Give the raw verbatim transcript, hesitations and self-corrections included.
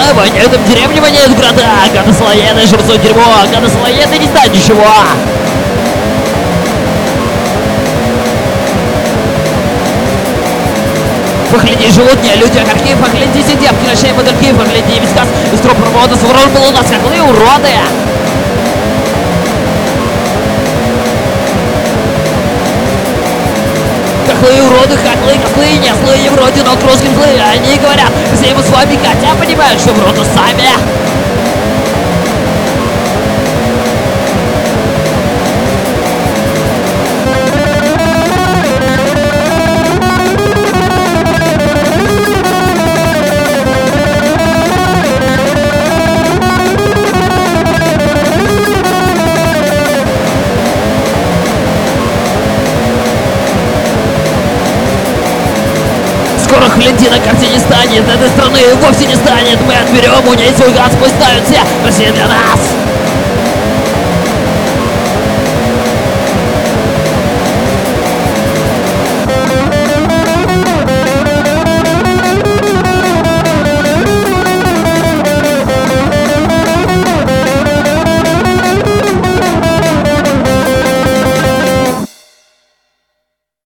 воняют в деревне, воняют в городах. Гады-салоеды жрут дерьмо, гады-салоеды не знают ничего. Погляди, животные, люди, окорки, поглядите, девки, ночные мотыльки, погляди, весь газ из труб провода, сворон был у нас, хохлы, уроды. Хохлы, уроды, хохлы, хохлы, не злые вроде, но кроски злые. Они говорят, все мы с вами, хотя понимают, что вроде сами. Скоро хленди на карте не станет, этой страны вовсе не станет. Мы отберем у ней свой газ, пусть ставят все, Россия для нас.